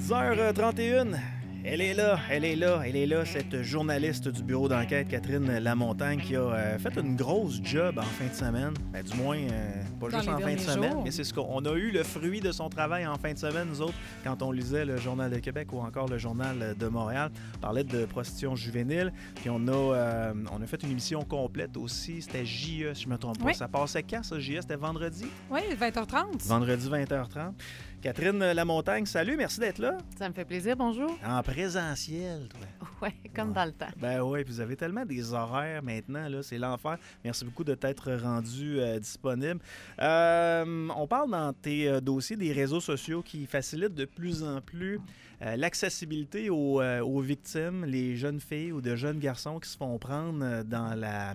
10h31. Elle est là, cette journaliste du bureau d'enquête, Catherine Lamontagne, qui a fait une grosse job en fin de semaine. Ben, du moins, pas juste en fin de semaine, mais c'est ce qu'on a eu le fruit de son travail en fin de semaine, nous autres, quand on lisait le Journal de Québec ou encore le Journal de Montréal. On parlait de prostitution juvénile, puis on a fait une émission complète aussi. C'était JE, si je ne me trompe pas. Oui. Ça passait quand, ça, JE? C'était vendredi? Oui, 20h30. Vendredi, 20h30. Catherine Lamontagne, salut, merci d'être là. Ça me fait plaisir, bonjour. En présentiel, toi. Oui, comme dans le temps. Ben oui, puis vous avez tellement des horaires maintenant, là, c'est l'enfer. Merci beaucoup de t'être rendu disponible. On parle dans tes dossiers des réseaux sociaux qui facilitent de plus en plus l'accessibilité aux victimes, les jeunes filles ou de jeunes garçons qui se font prendre dans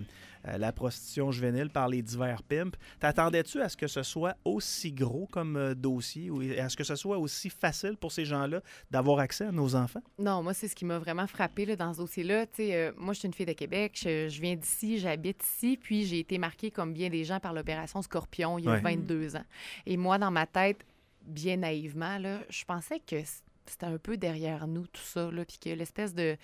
la prostitution juvénile par les divers pimps. T'attendais-tu à ce que ce soit aussi gros comme dossier ou à ce que ce soit aussi facile pour ces gens-là d'avoir accès à nos enfants? Non, moi, c'est ce qui m'a vraiment frappée là, dans ce dossier-là. Moi, je suis une fille de Québec, je viens d'ici, j'habite ici, puis j'ai été marquée, comme bien des gens, par l'opération Scorpion il y a 22 ans. Et moi, dans ma tête, bien naïvement, là, je pensais que c'était un peu derrière nous, tout ça, là, puis que l'espèce de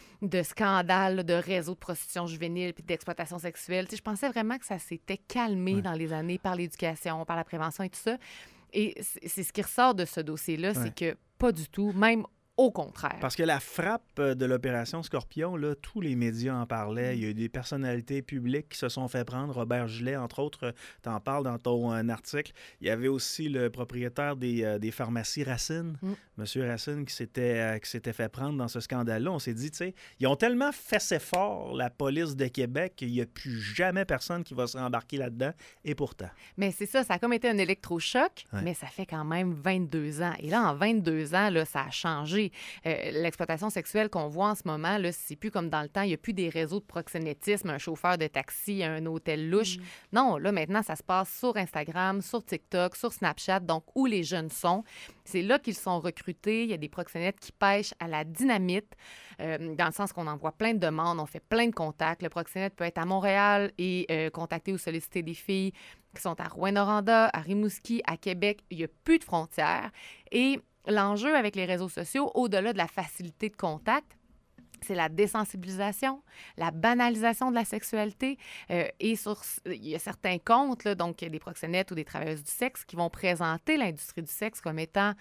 scandale là, de réseau de prostitution juvénile puis d'exploitation sexuelle. Je pensais vraiment que ça s'était calmé dans les années par l'éducation, par la prévention et tout ça. Et c'est ce qui ressort de ce dossier-là, c'est que pas du tout, même au contraire. Parce que la frappe de l'opération Scorpion, là, tous les médias en parlaient. Il y a eu des personnalités publiques qui se sont fait prendre. Robert Gillet, entre autres, t'en parles dans ton article. Il y avait aussi le propriétaire des pharmacies Racine, M. Racine, qui s'était fait prendre dans ce scandale-là. On s'est dit, tu sais, ils ont tellement fessé fort la police de Québec qu'il n'y a plus jamais personne qui va se rembarquer là-dedans. Et pourtant. Mais c'est ça a comme été un électrochoc, mais ça fait quand même 22 ans. Et là, en 22 ans, là, ça a changé. L'exploitation sexuelle qu'on voit en ce moment, là, c'est plus comme dans le temps. Il n'y a plus des réseaux de proxénétisme, un chauffeur de taxi, un hôtel louche. Non, là, maintenant, ça se passe sur Instagram, sur TikTok, sur Snapchat, donc où les jeunes sont. C'est là qu'ils sont recrutés. Il y a des proxénètes qui pêchent à la dynamite, dans le sens qu'on envoie plein de demandes, on fait plein de contacts. Le proxénète peut être à Montréal et contacter ou solliciter des filles qui sont à Rouyn-Noranda, à Rimouski, à Québec. Il n'y a plus de frontières. Et l'enjeu avec les réseaux sociaux, au-delà de la facilité de contact, c'est la désensibilisation, la banalisation de la sexualité. Et il y a certains comptes, là, donc des proxénètes ou des travailleuses du sexe, qui vont présenter l'industrie du sexe comme étant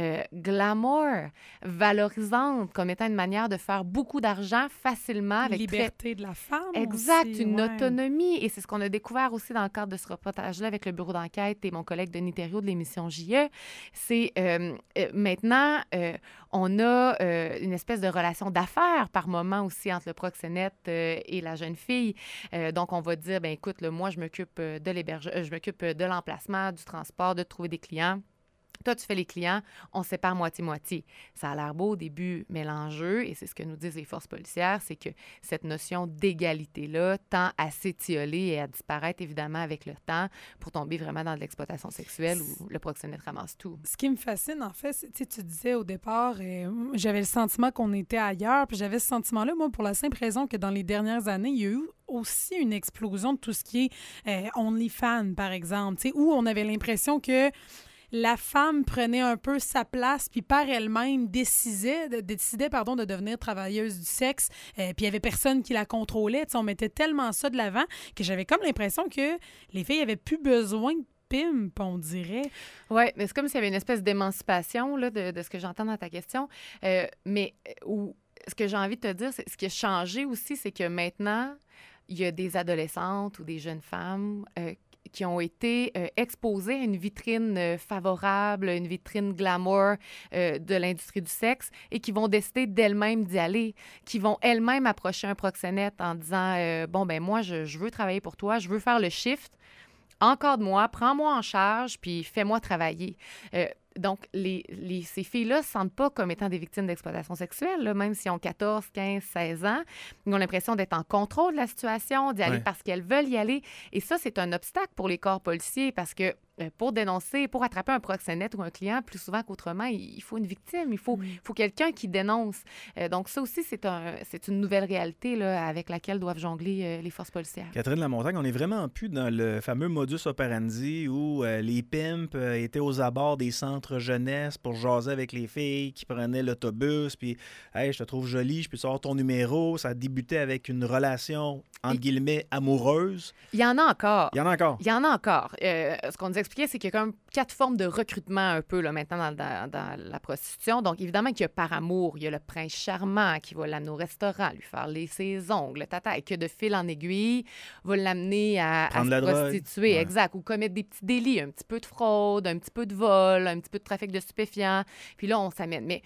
glamour, valorisante, comme étant une manière de faire beaucoup d'argent facilement. Avec liberté de la femme. Exact, aussi, une autonomie. Et c'est ce qu'on a découvert aussi dans le cadre de ce reportage-là avec le bureau d'enquête et mon collègue Denis Thériault de l'émission JE. C'est maintenant, on a une espèce de relation d'affaires par moment aussi entre le proxénète et la jeune fille. Donc, on va dire, ben écoute, là, moi, je m'occupe de l'hébergement, je m'occupe de l'emplacement, du transport, de trouver des clients. Toi, tu fais les clients, on se sépare moitié-moitié. Ça a l'air beau au début, mais l'enjeu, et c'est ce que nous disent les forces policières, c'est que cette notion d'égalité-là tend à s'étioler et à disparaître, évidemment, avec le temps pour tomber vraiment dans de l'exploitation sexuelle où le proxénète ramasse tout. Ce qui me fascine, en fait, c'est, tu disais au départ, j'avais le sentiment qu'on était ailleurs, puis j'avais ce sentiment-là, moi, pour la simple raison que dans les dernières années, il y a eu aussi une explosion de tout ce qui est OnlyFans, par exemple, où on avait l'impression que la femme prenait un peu sa place, puis par elle-même décidait de devenir travailleuse du sexe, puis il n'y avait personne qui la contrôlait. On mettait tellement ça de l'avant que j'avais comme l'impression que les filles n'avaient plus besoin de pimp, on dirait. Oui, mais c'est comme s'il y avait une espèce d'émancipation là, de ce que j'entends dans ta question. Mais ce que j'ai envie de te dire, c'est ce qui a changé aussi, c'est que maintenant, il y a des adolescentes ou des jeunes femmes qui ont été exposées à une vitrine favorable, une vitrine glamour de l'industrie du sexe et qui vont décider d'elles-mêmes d'y aller, qui vont elles-mêmes approcher un proxénète en disant bon, ben moi, je veux travailler pour toi, je veux faire le shift, encadre-moi, prends-moi en charge, puis fais-moi travailler. Donc, ces filles-là ne se sentent pas comme étant des victimes d'exploitation sexuelle, là, même s'ils ont 14, 15, 16 ans. Ils ont l'impression d'être en contrôle de la situation, d'y aller parce qu'elles veulent y aller. Et ça, c'est un obstacle pour les corps policiers parce que pour dénoncer, pour attraper un proxénète ou un client, plus souvent qu'autrement, il faut une victime, il faut quelqu'un qui dénonce. Donc, ça aussi, c'est une nouvelle réalité là, avec laquelle doivent jongler les forces policières. Catherine Lamontagne, on n'est vraiment plus dans le fameux modus operandi où les pimps étaient aux abords des centres jeunesse pour jaser avec les filles qui prenaient l'autobus, puis « Hey, je te trouve jolie, je peux savoir ton numéro ». Ça débutait avec une relation, entre guillemets, amoureuse. Il y en a encore. Il y en a encore. Il y en a encore. Ce qu'on nous expliquait, c'est qu'il y a comme 4 formes de recrutement un peu là, maintenant dans la prostitution. Donc, évidemment qu'il y a par amour, il y a le prince charmant qui va l'amener au restaurant, lui faire ses ongles, tata, et que de fil en aiguille, va l'amener à se prostituer, exact, ou commettre des petits délits, un petit peu de fraude, un petit peu de vol, un petit peu de trafic de stupéfiants. Puis là, on s'amène. Mais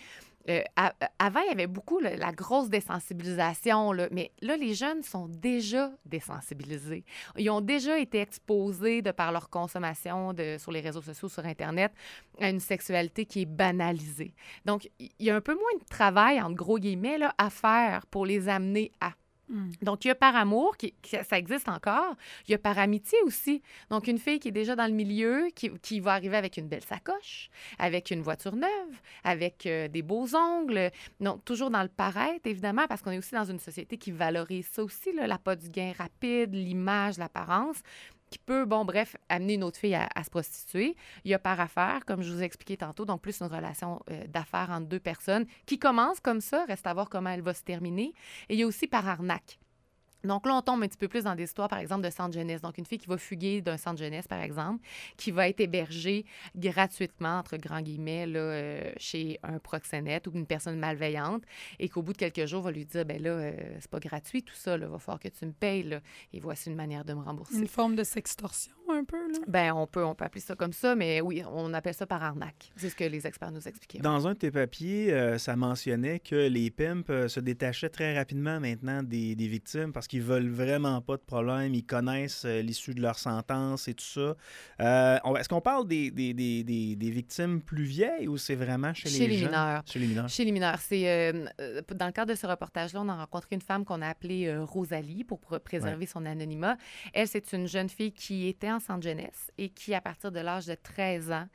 avant, il y avait beaucoup la grosse désensibilisation, là, mais là, les jeunes sont déjà désensibilisés. Ils ont déjà été exposés de par leur consommation sur les réseaux sociaux, sur Internet, à une sexualité qui est banalisée. Donc, il y a un peu moins de travail, entre gros guillemets, là, à faire pour les amener à. Donc, il y a par amour, ça existe encore. Il y a par amitié aussi. Donc, une fille qui est déjà dans le milieu, qui va arriver avec une belle sacoche, avec une voiture neuve, avec des beaux ongles. Donc, toujours dans le paraître, évidemment, parce qu'on est aussi dans une société qui valorise ça aussi, là, l'appât du gain rapide, l'image, l'apparence, qui peut, amener une autre fille à se prostituer. Il y a par affaire, comme je vous ai expliqué tantôt, donc plus une relation d'affaires entre 2 personnes qui commence comme ça, reste à voir comment elle va se terminer. Et il y a aussi par arnaque. Donc là, on tombe un petit peu plus dans des histoires, par exemple, de centre jeunesse. Donc, une fille qui va fuguer d'un centre jeunesse, par exemple, qui va être hébergée gratuitement, entre grands guillemets, là, chez un proxénète ou une personne malveillante, et qu'au bout de quelques jours, va lui dire, ben là, c'est pas gratuit tout ça, il va falloir que tu me payes, là, et voici une manière de me rembourser. Une forme de sextorsion, un peu, là? Ben, on peut appeler ça comme ça, mais oui, on appelle ça par arnaque. C'est ce que les experts nous expliquaient. Dans un de tes papiers, ça mentionnait que les pimps se détachaient très rapidement maintenant des victimes parce qu'ils veulent vraiment pas de problème, ils connaissent l'issue de leur sentence et tout ça. Est-ce qu'on parle des victimes plus vieilles ou c'est vraiment chez les jeunes? Mineurs. Chez les mineurs. Chez les mineurs. C'est, dans le cadre de ce reportage-là, on a rencontré une femme qu'on a appelée Rosalie pour préserver son anonymat. Elle, c'est une jeune fille qui était en centre jeunesse et qui, à partir de l'âge de 13 ans...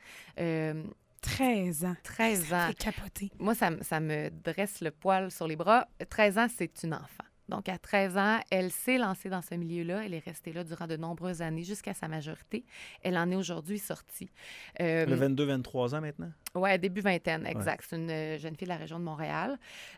13 ans. 13 ans. Ça fait capoter. Moi, ça me dresse le poil sur les bras. 13 ans, c'est une enfant. Donc, à 13 ans, elle s'est lancée dans ce milieu-là. Elle est restée là durant de nombreuses années jusqu'à sa majorité. Elle en est aujourd'hui sortie. Le 22-23 ans maintenant? Oui, début vingtaine, exact. Ouais. C'est une jeune fille de la région de Montréal.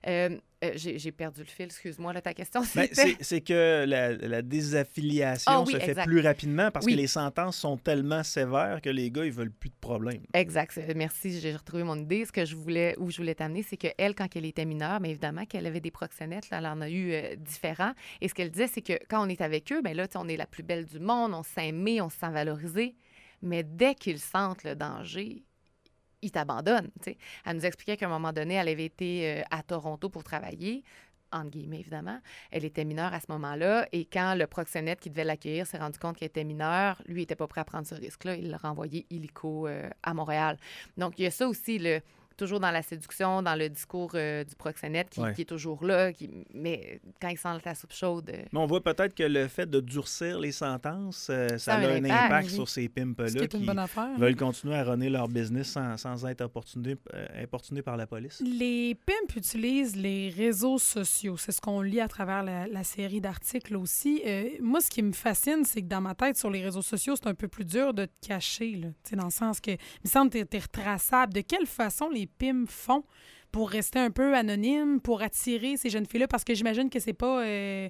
J'ai perdu le fil, excuse-moi, là, ta question. C'est que la désaffiliation se fait plus rapidement parce que les sentences sont tellement sévères que les gars, ils veulent plus de problème. Exact. Merci, j'ai retrouvé mon idée. Ce que je voulais t'amener, c'est qu'elle, quand elle était mineure, mais évidemment qu'elle avait des proxénètes, là, elle en a eu différents. Et ce qu'elle disait, c'est que quand on est avec eux, bien là, on est la plus belle du monde, on s'aime, on se sent valorisé. Mais dès qu'ils sentent le danger, ils t'abandonnent. T'sais. Elle nous expliquait qu'à un moment donné, elle avait été à Toronto pour travailler, entre guillemets, évidemment. Elle était mineure à ce moment-là. Et quand le proxénète qui devait l'accueillir s'est rendu compte qu'elle était mineure, lui, il n'était pas prêt à prendre ce risque-là. Il l'a renvoyé illico à Montréal. Donc, il y a ça aussi, toujours dans la séduction, dans le discours du proxénète qui est toujours là, mais quand il sent la soupe chaude... Mais on voit peut-être que le fait de durcir les sentences, ça a un impact sur ces pimps-là qui veulent continuer à runner leur business sans être importunés par la police. Les pimps utilisent les réseaux sociaux. C'est ce qu'on lit à travers la série d'articles aussi. Moi, ce qui me fascine, c'est que dans ma tête, sur les réseaux sociaux, c'est un peu plus dur de te cacher, là, dans le sens que, il me semble que tu es retraçable. De quelle façon les pimps font pour rester un peu anonyme, pour attirer ces jeunes filles-là? Parce que j'imagine que c'est pas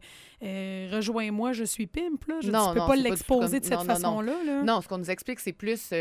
rejoins-moi, je suis pimp. Là. Tu peux pas l'exposer de cette façon-là. Là. Non, ce qu'on nous explique, c'est plus...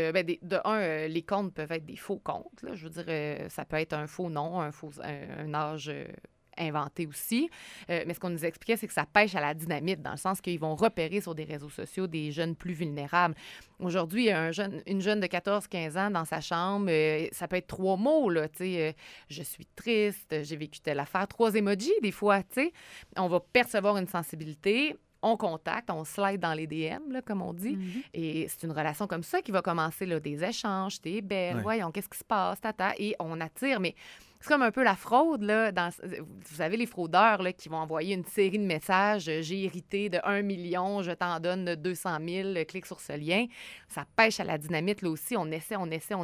les comptes peuvent être des faux comptes. Là. Je veux dire, ça peut être un faux nom, un âge... inventé aussi. Mais ce qu'on nous expliquait, c'est que ça pêche à la dynamite, dans le sens qu'ils vont repérer sur des réseaux sociaux des jeunes plus vulnérables. Aujourd'hui, une jeune de 14-15 ans dans sa chambre, ça peut être 3 mots, là, tu sais, je suis triste, j'ai vécu telle affaire, 3 emojis des fois, tu sais. On va percevoir une sensibilité, on contacte, on slide dans les DM, là, comme on dit. Mm-hmm. Et c'est une relation comme ça qui va commencer, là, des échanges, t'es belle, voyons, qu'est-ce qui se passe, tata, et on attire, mais C'est comme un peu la fraude, là. Vous savez, les fraudeurs là, qui vont envoyer une série de messages. J'ai hérité de 1 million, je t'en donne 200 000, clique sur ce lien. Ça pêche à la dynamite, là aussi. On essaie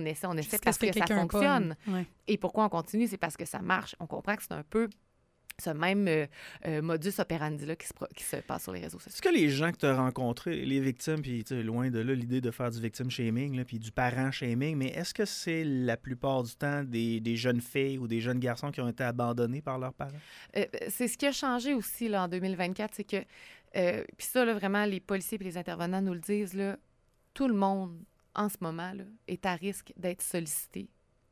parce que ça fonctionne. Ouais. Et pourquoi on continue? C'est parce que ça marche. On comprend que c'est un peu ce même modus operandi-là qui se passe sur les réseaux sociaux. Est-ce que les gens que tu as rencontrés, les victimes, puis loin de là, l'idée de faire du victim shaming, là, puis du parent shaming, mais est-ce que c'est la plupart du temps des jeunes filles ou des jeunes garçons qui ont été abandonnés par leurs parents? C'est ce qui a changé aussi là, en 2024, c'est que, puis ça, là, vraiment, les policiers et les intervenants nous le disent, là, tout le monde, en ce moment, là, est à risque d'être sollicité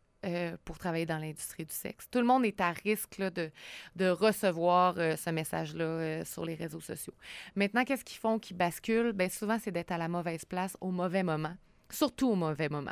pour travailler dans l'industrie du sexe. Tout le monde est à risque là, de recevoir ce message-là sur les réseaux sociaux. Maintenant, qu'est-ce qu'ils font qui basculent? Bien, souvent, c'est d'être à la mauvaise place au mauvais moment, surtout au mauvais moment.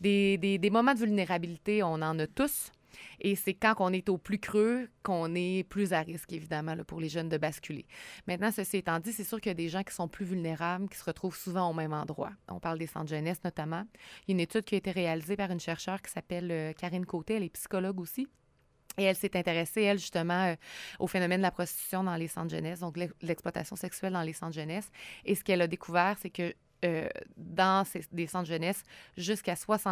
Des moments de vulnérabilité, on en a tous. Et c'est quand on est au plus creux qu'on est plus à risque, évidemment, là, pour les jeunes de basculer. Maintenant, ceci étant dit, c'est sûr qu'il y a des gens qui sont plus vulnérables, qui se retrouvent souvent au même endroit. On parle des centres jeunesse, notamment. Il y a une étude qui a été réalisée par une chercheure qui s'appelle Karine Côté. Elle est psychologue aussi. Et elle s'est intéressée, elle, justement, au phénomène de la prostitution dans les centres jeunesse, donc l'exploitation sexuelle dans les centres jeunesse. Et ce qu'elle a découvert, c'est que dans des centres jeunesse, jusqu'à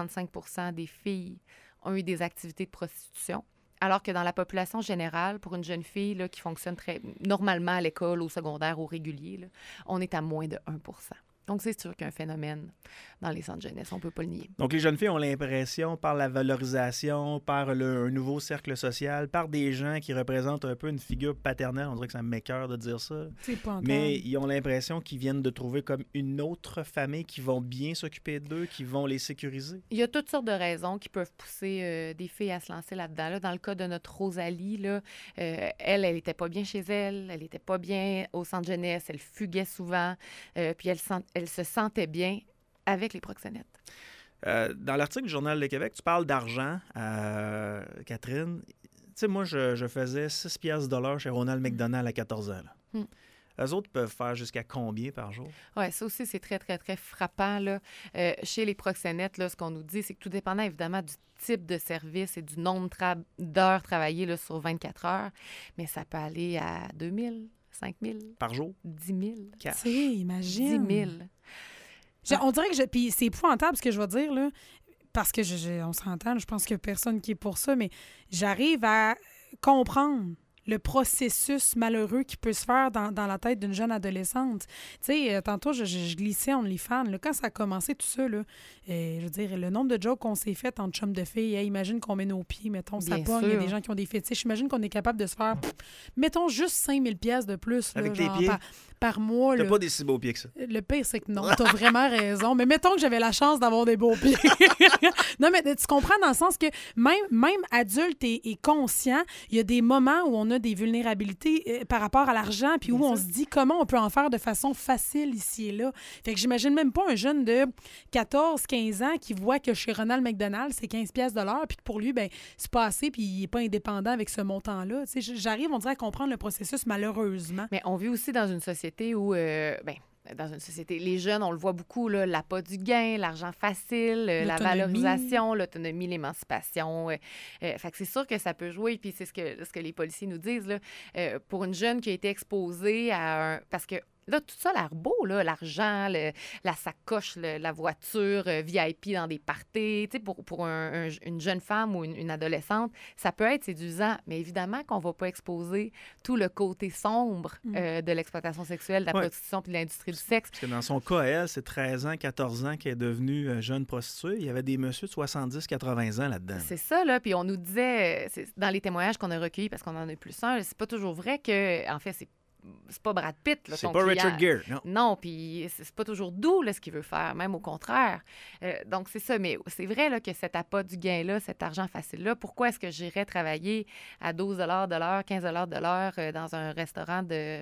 65% des filles ont eu des activités de prostitution, alors que dans la population générale, pour une jeune fille là, qui fonctionne très normalement à l'école, au secondaire, au régulier, là, on est à moins de 1%. Donc, c'est sûr qu'il y a un phénomène dans les centres jeunesse, on ne peut pas le nier. Donc, les jeunes filles ont l'impression, par la valorisation, par un nouveau cercle social, par des gens qui représentent un peu une figure paternelle, on dirait que ça m'écoeure de dire ça, C'est pas mais ils ont l'impression qu'ils viennent de trouver comme une autre famille qui vont bien s'occuper d'eux, qui vont les sécuriser. Il y a toutes sortes de raisons qui peuvent pousser des filles à se lancer là-dedans. Là, dans le cas de notre Rosalie, là, elle n'était pas bien chez elle, elle n'était pas bien au centre jeunesse, elle fuguait souvent, puis elle se sentait bien avec les proxénètes. Dans l'article du Journal de Québec, tu parles d'argent, Catherine. Tu sais, moi, je faisais 6 piastres de l'heure chez Ronald McDonald à 14 ans. Là. Eux autres peuvent faire jusqu'à combien par jour? Oui, ça aussi, c'est très, très, très frappant. Là. Chez les proxénètes, là, ce qu'on nous dit, c'est que tout dépendant, évidemment, du type de service et du nombre d'heures travaillées là, sur 24 heures, mais ça peut aller à 2 000, 5 000. Par jour? 10 000. Cash. Tu sais, imagine. 10 000. On dirait que puis c'est épouvantable ce que je vais dire, là, parce que on s'entend, je pense qu'il n'y a personne qui est pour ça, mais j'arrive à comprendre le processus malheureux qui peut se faire dans la tête d'une jeune adolescente. Tu sais, tantôt, je glissais OnlyFans. Là, quand ça a commencé, tout ça, là, je veux dire, le nombre de jokes qu'on s'est fait entre chums de filles, imagine qu'on met nos pieds, mettons, ça pogne, il y a des gens qui ont des fétiches. Imagine qu'on est capable de se faire, mettons, juste 5 000 pièces de plus. Là, avec genre, tes pieds? Par mois. T'as pas des si beaux pieds que ça. Le pire, c'est que non, t'as vraiment raison. Mais mettons que j'avais la chance d'avoir des beaux pieds. Non, mais tu comprends dans le sens que même adulte et conscient, il y a des moments où on a des vulnérabilités par rapport à l'argent, puis où on se dit comment on peut en faire de façon facile ici et là. Fait que j'imagine même pas un jeune de 14-15 ans qui voit que chez Ronald McDonald, c'est 15 piastres de l'heure, puis que pour lui, ben c'est pas assez, puis il est pas indépendant avec ce montant-là. Tu sais, j'arrive, on dirait, à comprendre le processus, malheureusement. Mais on vit aussi dans une société où, dans une société, les jeunes, on le voit beaucoup, là, l'appât du gain, l'argent facile, la valorisation, l'autonomie, l'émancipation. Fait que c'est sûr que ça peut jouer, puis c'est ce que les policiers nous disent, là, pour une jeune qui a été exposée à un... Parce que là, tout ça a l'air beau, là, l'argent, la sacoche, la voiture VIP dans des parties. Tu sais, pour une jeune femme ou une adolescente, ça peut être séduisant, mais évidemment qu'on ne va pas exposer tout le côté sombre de l'exploitation sexuelle, de la prostitution puis de l'industrie du sexe. Parce que dans son cas, elle, c'est 13 ans, 14 ans qu'elle est devenue jeune prostituée. Il y avait des messieurs de 70, 80 ans là-dedans. C'est ça, là. Puis on nous disait, dans les témoignages qu'on a recueillis, parce qu'on en a plus un, c'est pas toujours vrai que, en fait, c'est pas Brad Pitt. Là, c'est pas client. Richard Gere, non. Non, puis c'est pas toujours doux là, ce qu'il veut faire, même au contraire. Donc, c'est ça. Mais c'est vrai là, que cet appât du gain-là, cet argent facile-là, pourquoi est-ce que j'irais travailler à 12 de l'heure, 15 de l'heure dans un restaurant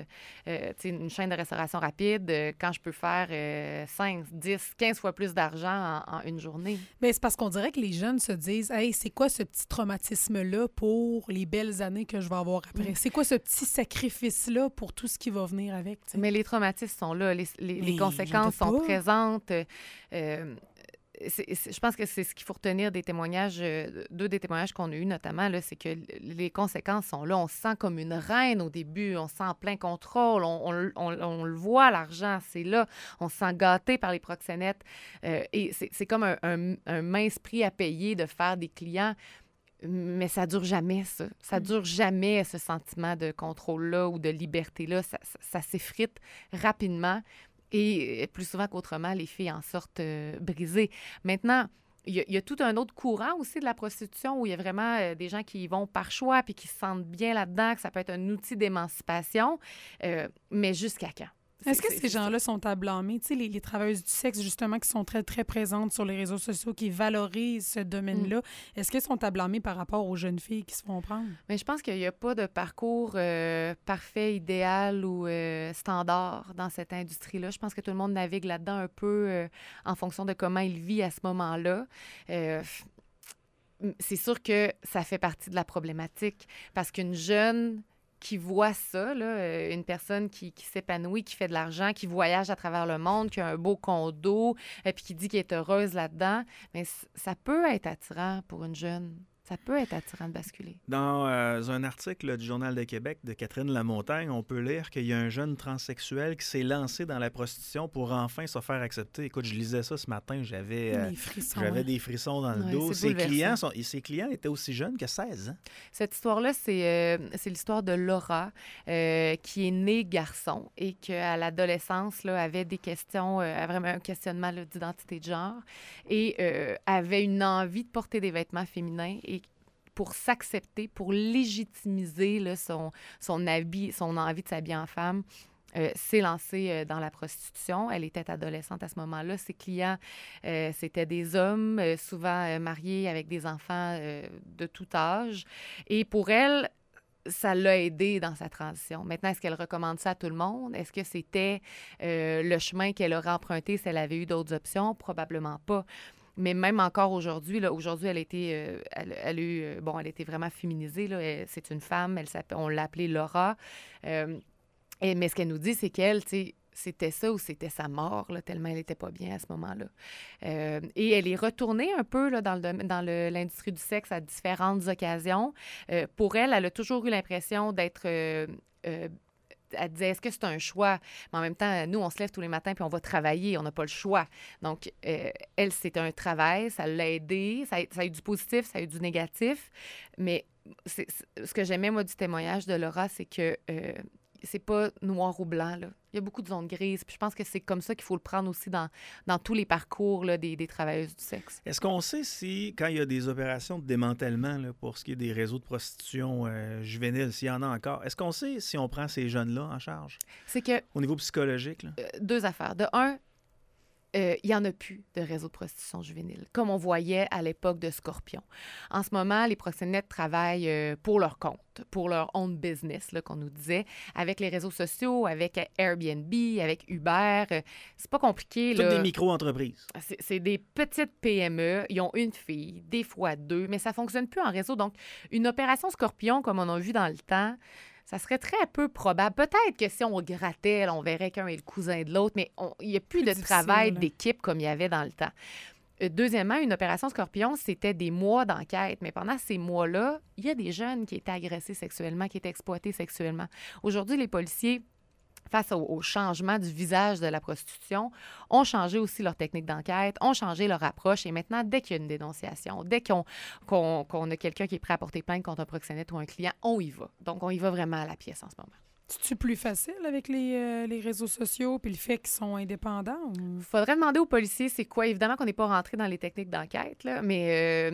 une chaîne de restauration rapide quand je peux faire 5, 10, 15 fois plus d'argent en une journée? Bien, c'est parce qu'on dirait que les jeunes se disent « Hey, c'est quoi ce petit traumatisme-là pour les belles années que je vais avoir après? C'est quoi ce petit sacrifice-là pour tout ce qui va venir avec? » t'sais? Mais les traumatismes sont là, les conséquences sont présentes. je pense que c'est ce qu'il faut retenir des témoignages, deux des témoignages qu'on a eus notamment, là, c'est que les conséquences sont là. On se sent comme une reine au début, on se sent en plein contrôle, on le voit, l'argent, c'est là. On se sent gâté par les proxénètes. Et c'est comme un mince prix à payer de faire des clients. Mais ça dure jamais, ça. Ça dure jamais, ce sentiment de contrôle-là ou de liberté-là. Ça s'effrite rapidement. Et plus souvent qu'autrement, les filles en sortent brisées. Maintenant, il y a tout un autre courant aussi de la prostitution où il y a vraiment des gens qui y vont par choix puis qui se sentent bien là-dedans, que ça peut être un outil d'émancipation. Mais jusqu'à quand? Est-ce que ces gens-là sont à blâmer? Tu sais, les travailleuses du sexe, justement, qui sont très, très présentes sur les réseaux sociaux, qui valorisent ce domaine-là, est-ce qu'elles sont à blâmer par rapport aux jeunes filles qui se font prendre? Mais je pense qu'il n'y a pas de parcours parfait, idéal ou standard dans cette industrie-là. Je pense que tout le monde navigue là-dedans un peu en fonction de comment il vit à ce moment-là. C'est sûr que ça fait partie de la problématique parce qu'une jeune qui voit ça, là, une personne qui s'épanouit, qui fait de l'argent, qui voyage à travers le monde, qui a un beau condo, puis qui dit qu'elle est heureuse là-dedans, mais ça peut être attirant pour une jeune. Ça peut être attirant de basculer. Dans un article du Journal de Québec de Catherine Lamontagne, on peut lire qu'il y a un jeune transsexuel qui s'est lancé dans la prostitution pour enfin se faire accepter. Écoute, je lisais ça ce matin, j'avais des frissons dans le dos. Ses clients étaient aussi jeunes que 16 ans. Cette histoire-là, c'est l'histoire de Laura, qui est née garçon et qu'à l'adolescence là, avait des questions, vraiment un questionnement là, d'identité de genre et avait une envie de porter des vêtements féminins et pour s'accepter, pour légitimiser là, son envie de s'habiller en femme, s'est lancée dans la prostitution. Elle était adolescente à ce moment-là. Ses clients, c'était des hommes, souvent mariés avec des enfants de tout âge. Et pour elle, ça l'a aidée dans sa transition. Maintenant, est-ce qu'elle recommande ça à tout le monde? Est-ce que c'était le chemin qu'elle aurait emprunté si elle avait eu d'autres options? Probablement pas. Mais même encore aujourd'hui, elle était vraiment féminisée. Là. C'est une femme, on l'a appelée Laura. Mais ce qu'elle nous dit, c'est qu'elle, c'était ça ou c'était sa mort, là, tellement elle n'était pas bien à ce moment-là. Et elle est retournée un peu là, dans l'industrie du sexe à différentes occasions. Pour elle, elle a toujours eu l'impression d'être... elle disait, est-ce que c'est un choix? Mais en même temps, nous, on se lève tous les matins puis on va travailler, on n'a pas le choix. Donc, elle, c'était un travail, ça l'a aidée, ça a eu du positif, ça a eu du négatif. Mais ce que j'aimais, moi, du témoignage de Laura, c'est que c'est pas noir ou blanc, là. Il y a beaucoup de zones grises. Puis je pense que c'est comme ça qu'il faut le prendre aussi dans tous les parcours là, des travailleuses du sexe. Est-ce qu'on sait si, quand il y a des opérations de démantèlement là, pour ce qui est des réseaux de prostitution juvénile, s'il y en a encore, est-ce qu'on sait si on prend ces jeunes-là en charge? C'est que... Au niveau psychologique, là? Deux affaires. De un, il n'y en a plus de réseau de prostitution juvénile, comme on voyait à l'époque de Scorpion. En ce moment, les proxénètes travaillent pour leur compte, pour leur own business, là, qu'on nous disait, avec les réseaux sociaux, avec Airbnb, avec Uber. C'est pas compliqué. Toutes là. des micro-entreprises. C'est des petites PME. Ils ont une fille, des fois deux, mais ça fonctionne plus en réseau. Donc, une opération Scorpion, comme on a vu dans le temps, ça serait très peu probable. Peut-être que si on grattait, là, on verrait qu'un est le cousin de l'autre, mais il n'y a plus de travail d'équipe comme il y avait dans le temps. Deuxièmement, une opération Scorpion, c'était des mois d'enquête. Mais pendant ces mois-là, il y a des jeunes qui étaient agressés sexuellement, qui étaient exploités sexuellement. Aujourd'hui, les policiers, face au changement du visage de la prostitution, ont changé aussi leur technique d'enquête, ont changé leur approche. Et maintenant, dès qu'il y a une dénonciation, dès qu'on a quelqu'un qui est prêt à porter plainte contre un proxénète ou un client, on y va. Donc, on y va vraiment à la pièce en ce moment. C'est-tu plus facile avec les réseaux sociaux puis le fait qu'ils sont indépendants? Ou... Faudrait demander aux policiers c'est quoi. Évidemment qu'on n'est pas rentré dans les techniques d'enquête, là, mais...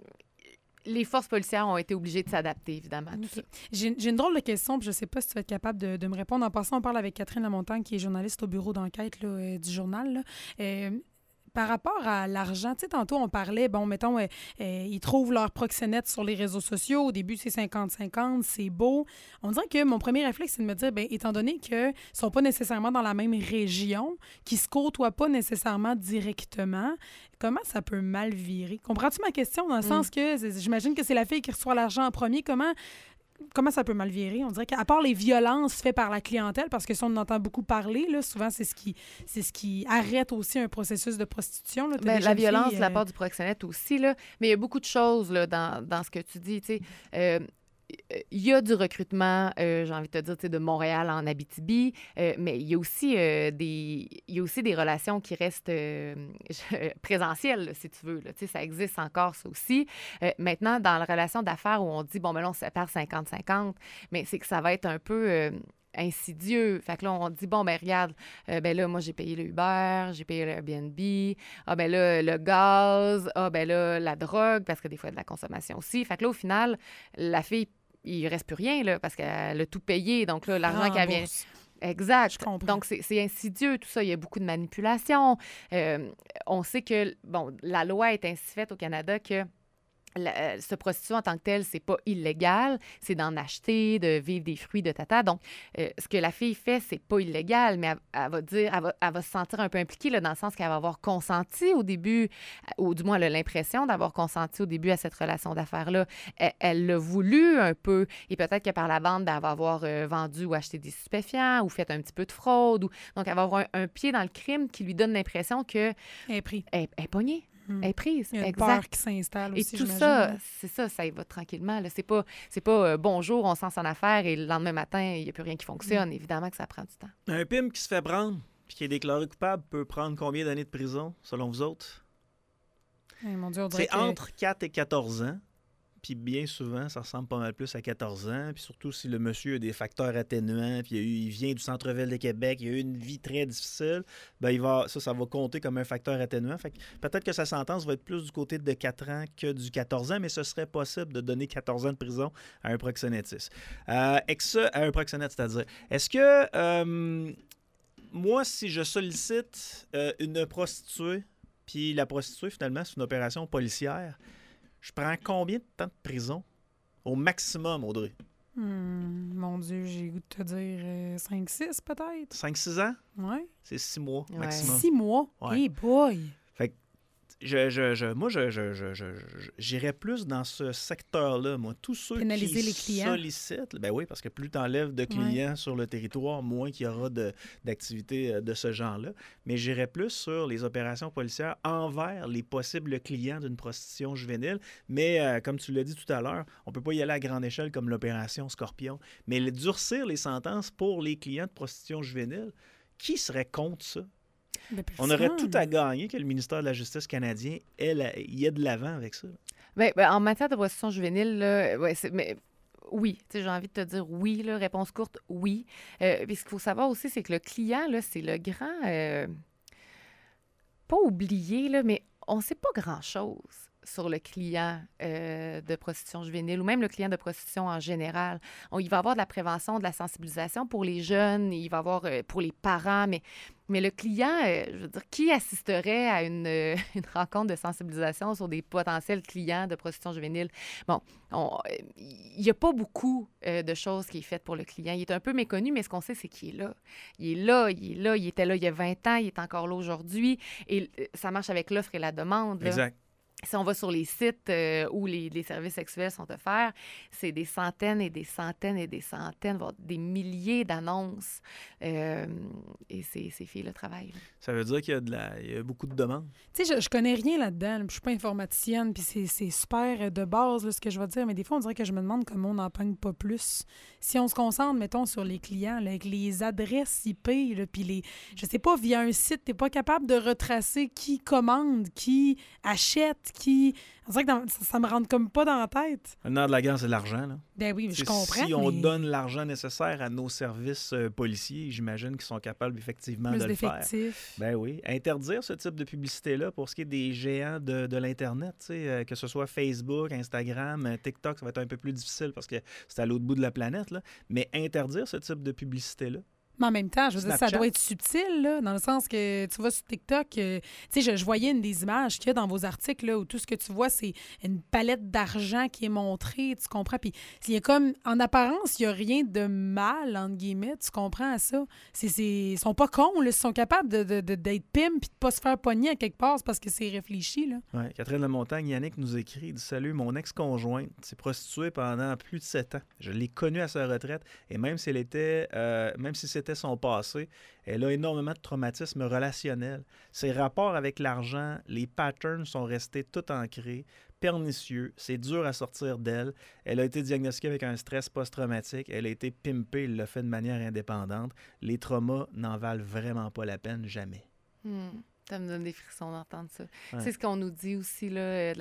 les forces policières ont été obligées de s'adapter, évidemment. Okay. J'ai une drôle de question, puis je ne sais pas si tu vas être capable de me répondre. En passant, on parle avec Catherine Lamontagne, qui est journaliste au bureau d'enquête là, du journal. Là. Par rapport à l'argent, tu sais, tantôt, on parlait, bon, mettons, ils trouvent leur proxénète sur les réseaux sociaux. Au début, c'est 50-50, c'est beau. On dirait que mon premier réflexe, c'est de me dire, bien, étant donné qu'ils ne sont pas nécessairement dans la même région, qu'ils ne se côtoient pas nécessairement directement, comment ça peut mal virer? Comprends-tu ma question? Dans le sens que, j'imagine que c'est la fille qui reçoit l'argent en premier. Comment comment ça peut mal virer? On dirait qu'à part les violences faites par la clientèle, parce que ça, on en entend beaucoup parler, là, souvent, c'est ce qui arrête aussi un processus de prostitution. Là. La violence de la part du proxénète aussi, là, mais il y a beaucoup de choses là, dans ce que tu dis. Il y a du recrutement, j'ai envie de te dire, de Montréal en Abitibi, mais il y a aussi des relations qui restent présentielles, là, si tu veux. Là. Ça existe encore, ça aussi. Maintenant, dans la relation d'affaires où on dit, bon, ben là, on se sépare 50-50, mais c'est que ça va être un peu insidieux. Fait que là, on dit, bon, ben regarde, ben là, moi, j'ai payé le Uber, j'ai payé le Airbnb, ah, ben là, le gaz, ah, ben là, la drogue, parce que des fois, il y a de la consommation aussi. Fait que là, au final, la fille, il reste plus rien, là, parce qu'elle a tout payé. Donc là, l'argent qu'elle vient... Exact. Donc, c'est insidieux, tout ça. Il y a beaucoup de manipulation. On sait que, bon, la loi est ainsi faite au Canada que se prostituer en tant que telle, c'est pas illégal, c'est d'en acheter, de vivre des fruits de tata. Donc, ce que la fille fait, c'est pas illégal, mais elle va dire, elle va se sentir un peu impliquée là, dans le sens qu'elle va avoir consenti au début, ou du moins elle a l'impression d'avoir consenti au début à cette relation d'affaires-là. Elle l'a voulu un peu, et peut-être que par la bande, ben, elle va avoir vendu ou acheté des stupéfiants ou fait un petit peu de fraude. Donc, elle va avoir un pied dans le crime qui lui donne l'impression qu'elle est pognée. Elle est prise. Il y a une peur qui s'installe aussi, et tout ça, c'est ça, ça y va tranquillement. Là. C'est pas bonjour, on s'en affaire et le lendemain matin, il n'y a plus rien qui fonctionne. Évidemment que ça prend du temps. Un pimp qui se fait prendre puis qui est déclaré coupable peut prendre combien d'années de prison, selon vous autres? Mon Dieu, c'est entre 4 et 14 ans. Puis bien souvent, ça ressemble pas mal plus à 14 ans. Puis surtout si le monsieur a des facteurs atténuants, puis il vient du centre-ville de Québec, il a eu une vie très difficile, ben ça va compter comme un facteur atténuant. Fait que peut-être que sa sentence va être plus du côté de 4 ans que du 14 ans, mais ce serait possible de donner 14 ans de prison à un proxénétiste. À un proxénète, c'est-à-dire. Est-ce que moi, si je sollicite une prostituée, puis la prostituée, finalement, c'est une opération policière, je prends combien de temps de prison? Au maximum, Audrey? Mon Dieu, j'ai le goût de te dire 5-6 peut-être. 5-6 ans? Oui. C'est 6 mois Ouais. maximum. 6 mois? Ouais. Hey boy! Fait que moi, j'irais plus dans ce secteur-là. Moi, tous ceux Pénaliser qui les clients. sollicitent, ben oui, parce que plus tu enlèves de clients sur le territoire, moins qu'il y aura d'activités de ce genre-là. Mais j'irais plus sur les opérations policières envers les possibles clients d'une prostitution juvénile. Mais comme tu l'as dit tout à l'heure, on ne peut pas y aller à grande échelle comme l'opération Scorpion. Mais durcir les sentences pour les clients de prostitution juvénile, qui serait contre ça? On aurait tout à gagner que le ministère de la Justice canadien y ait de l'avant avec ça. Ben, en matière de prostitution juvénile, là, mais oui, j'ai envie de te dire oui, là, réponse courte, oui. Puis ce qu'il faut savoir aussi, c'est que le client, là, c'est le grand... pas oublié, là, mais on ne sait pas grand-chose sur le client de prostitution juvénile ou même le client de prostitution en général. Il va y avoir de la prévention, de la sensibilisation pour les jeunes, il va y avoir pour les parents, mais le client, je veux dire, qui assisterait à une rencontre de sensibilisation sur des potentiels clients de prostitution juvénile? Bon, il n'y a pas beaucoup de choses qui est faites pour le client. Il est un peu méconnu, mais ce qu'on sait, c'est qu'il est là. Il était là il y a 20 ans, il est encore là aujourd'hui. Et ça marche avec l'offre et la demande. Là. Exact. Si on va sur les sites où les services sexuels sont offerts, c'est des centaines et des centaines et des centaines, voire des milliers d'annonces. Et ces filles-là travaillent. Là. Ça veut dire qu'il y a beaucoup de demandes. Tu sais, je connais rien là-dedans. Là, je suis pas informaticienne, puis c'est super de base là, ce que je vais dire, mais des fois, on dirait que je me demande comment on n'en pogne pas plus. Si on se concentre, mettons, sur les clients, là, avec les adresses IP, puis je sais pas, via un site, t'es pas capable de retracer qui commande, qui achète, qui... On dirait que ça me rentre comme pas dans la tête. Le nerf de la guerre, c'est l'argent. Là. Ben oui, je comprends. Si on donne l'argent nécessaire à nos services policiers, j'imagine qu'ils sont capables effectivement de le faire. Ben oui. Interdire ce type de publicité-là pour ce qui est des géants de l'Internet, que ce soit Facebook, Instagram, TikTok, ça va être un peu plus difficile parce que c'est à l'autre bout de la planète. Là. Mais interdire ce type de publicité-là. Mais en même temps, je veux dire, ça Snapchat. doit être subtil, là, dans le sens que tu vas sur TikTok, tu sais, je voyais une des images qu'il y a dans vos articles, là, où tout ce que tu vois, c'est une palette d'argent qui est montrée, tu comprends? Puis il y a comme, en apparence, il n'y a rien de mal, entre guillemets, tu comprends à ça? Ils sont pas cons, là, ils sont capables d'être pimp puis de pas se faire pogner à quelque part, c'est parce que c'est réfléchi, là. Ouais, Catherine Lamontagne, Yannick nous écrit, il dit « Salut, mon ex-conjointe s'est prostituée pendant plus de 7 ans. Je l'ai connue à sa retraite et même si c'était son passé, elle a énormément de traumatismes relationnels. Ses rapports avec l'argent, les patterns sont restés tout ancrés, pernicieux, c'est dur à sortir d'elle. Elle a été diagnostiquée avec un stress post-traumatique, elle a été pimpée, elle l'a fait de manière indépendante. Les traumas n'en valent vraiment pas la peine, jamais. » Ça me donne des frissons d'entendre ça. Ouais. C'est ce qu'on nous dit aussi, là,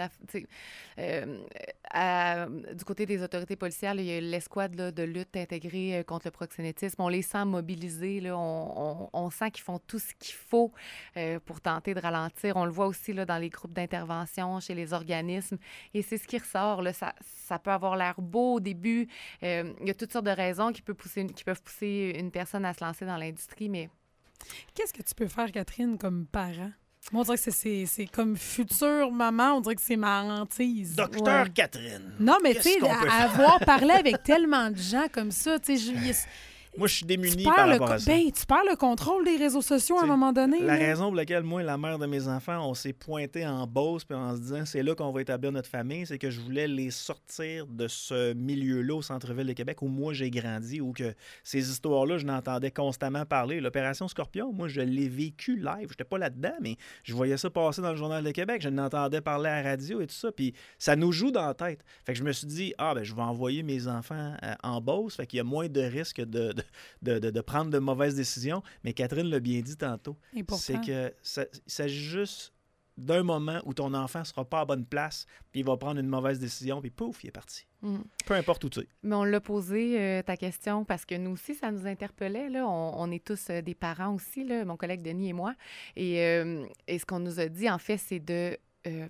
du côté des autorités policières, là, il y a l'escouade là, de lutte intégrée contre le proxénétisme. On les sent mobilisés, là, on sent qu'ils font tout ce qu'il faut pour tenter de ralentir. On le voit aussi là, dans les groupes d'intervention, chez les organismes. Et c'est ce qui ressort. Là. Ça peut avoir l'air beau au début. Il y a toutes sortes de raisons qui peuvent pousser une personne à se lancer dans l'industrie, mais... Qu'est-ce que tu peux faire, Catherine, comme parent? Moi, on dirait que c'est comme future maman, on dirait que c'est ma hantise. Docteur Catherine! Non, mais tu sais, qu'est-ce qu'on peut faire? avoir parlé avec tellement de gens comme ça, tu sais, Moi, je suis démuni tu par perds rapport à ça. tu perds le contrôle des réseaux sociaux à un T'sais, moment donné. La là. raison pour laquelle moi et la mère de mes enfants, on s'est pointé en Beauce puis en se disant c'est là qu'on va établir notre famille, c'est que je voulais les sortir de ce milieu-là au centre-ville de Québec où moi j'ai grandi, où que ces histoires-là, je n'entendais constamment parler. L'opération Scorpion, moi je l'ai vécu live. J'étais pas là-dedans, mais je voyais ça passer dans le Journal de Québec. Je l'entendais parler à la radio et tout ça. Puis ça nous joue dans la tête. Fait que je me suis dit, je vais envoyer mes enfants en Beauce. Fait qu'il y a moins de risques de prendre de mauvaises décisions. Mais Catherine l'a bien dit tantôt. Et pourtant, C'est que il s'agit juste d'un moment où ton enfant ne sera pas à bonne place, puis il va prendre une mauvaise décision, puis pouf, il est parti. Peu importe où tu es. Mais on l'a posé, ta question, parce que nous aussi, ça nous interpellait. Là. On est tous des parents aussi, là, mon collègue Denis et moi. Et ce qu'on nous a dit, en fait, c'est de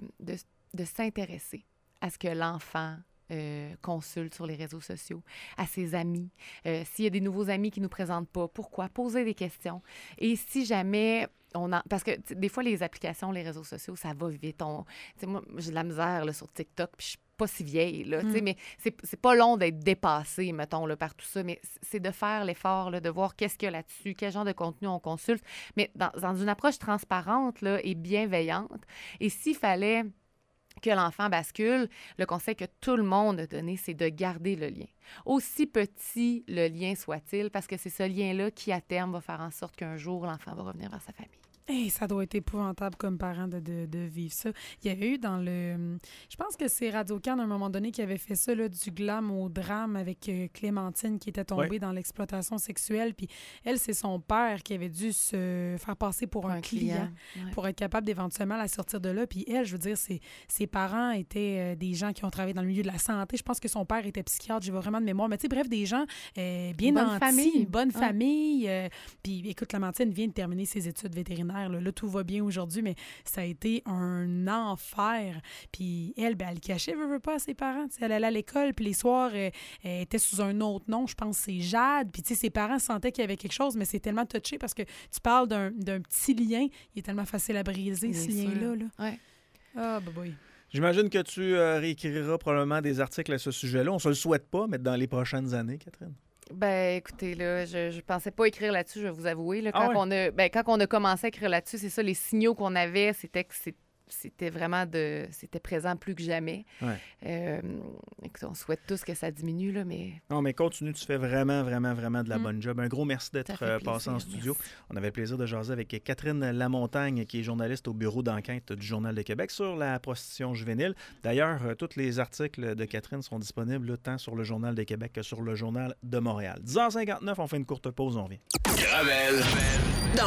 s'intéresser à ce que l'enfant consulte sur les réseaux sociaux, à ses amis. S'il y a des nouveaux amis qui ne nous présentent pas, pourquoi? Poser des questions. Et si jamais... Parce que des fois, les applications, les réseaux sociaux, ça va vite. Moi, j'ai de la misère là, sur TikTok, puis je suis pas si vieille, là, mais c'est pas long d'être dépassée, mettons, là, par tout ça, mais c'est de faire l'effort, là, de voir qu'est-ce qu'il y a là-dessus, quel genre de contenu on consulte, mais dans une approche transparente là, et bienveillante. Et s'il fallait que l'enfant bascule, le conseil que tout le monde a donné, c'est de garder le lien. Aussi petit le lien soit-il, parce que c'est ce lien-là qui, à terme, va faire en sorte qu'un jour, l'enfant va revenir vers sa famille. Hey, ça doit être épouvantable comme parent de vivre ça. Il y avait eu dans le... Je pense que c'est Radio-Can à un moment donné qui avait fait ça, là, du glam au drame avec Clémentine qui était tombée dans l'exploitation sexuelle. Puis elle, c'est son père qui avait dû se faire passer pour un client pour être capable d'éventuellement la sortir de là. Puis elle, je veux dire, ses parents étaient des gens qui ont travaillé dans le milieu de la santé. Je pense que son père était psychiatre, j'ai vraiment de mémoire. Mais tu sais, bref, des gens bien nantis, une bonne famille. Puis écoute, Clémentine vient de terminer ses études vétérinaires. Là, tout va bien aujourd'hui, mais ça a été un enfer. Puis elle, elle cachait, veut pas, à ses parents. T'sais, elle allait à l'école, puis les soirs, elle était sous un autre nom. Je pense que c'est Jade. Puis ses parents sentaient qu'il y avait quelque chose, mais c'est tellement touché parce que tu parles d'un petit lien. Il est tellement facile à briser, ce lien-là. Là. Ouais. Ah, boy. J'imagine que tu réécriras probablement des articles à ce sujet-là. On se le souhaite pas, mais dans les prochaines années, Catherine. Ben, écoutez, là, je pensais pas écrire là-dessus, je vais vous avouer. Là, quand on a commencé à écrire là-dessus, c'est ça, les signaux qu'on avait, c'était que c'était vraiment c'était présent plus que jamais. Ouais. Écoute, on souhaite tous que ça diminue, là, mais... Non, mais continue, tu fais vraiment, vraiment, vraiment de la bonne job. Un gros merci d'être passé en studio. Merci. On avait le plaisir de jaser avec Catherine Lamontagne, qui est journaliste au bureau d'enquête du Journal de Québec sur la prostitution juvénile. D'ailleurs, tous les articles de Catherine sont disponibles là, tant sur le Journal de Québec que sur le Journal de Montréal. 10h59, on fait une courte pause, on revient. Gravel. Dans